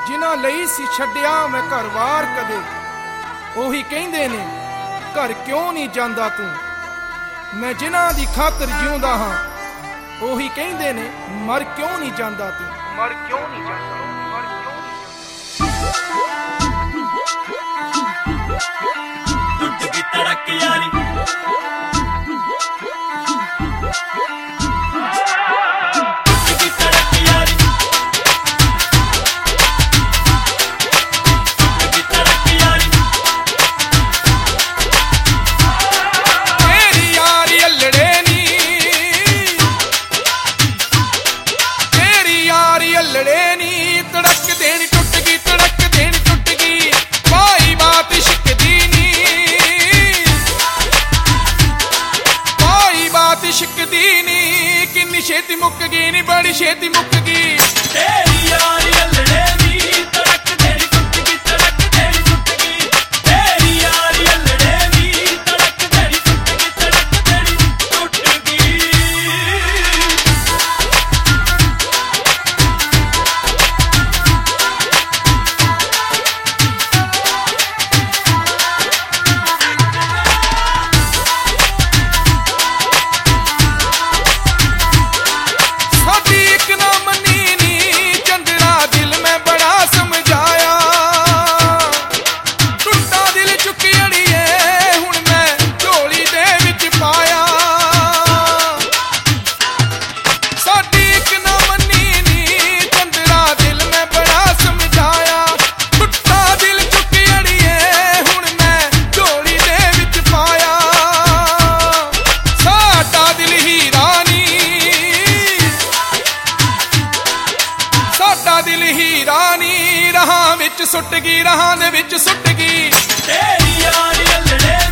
जिन्हां लई सी छड्डिया मैं घर-वार कदे, ओही कहिंदे ने घर क्यों नहीं जांदा तू। मैं जिन्हां दी खातर जिउंदा हां, ओही कहिंदे ने मर क्यों नहीं जांदा तू। मर क्यों नहीं जांदा, मर क्यों नहीं जांदा। टूट गई तड़क यारी, किन्नी छेती मुक गई नी, बड़ी छेती मुक गई। तेरी यारी अल्लड़े नी, तड़क तेरी टुट गई, तड़क तेरी टुट गई। तेरी यारी अल्लड़े नी, तड़क तेरी टुट गई, तड़क तेरी टुट गई। दिल हीरा नी रहां विच सुट गई, रहां दे विच सुट गई। तेरी यारी अल्लड़े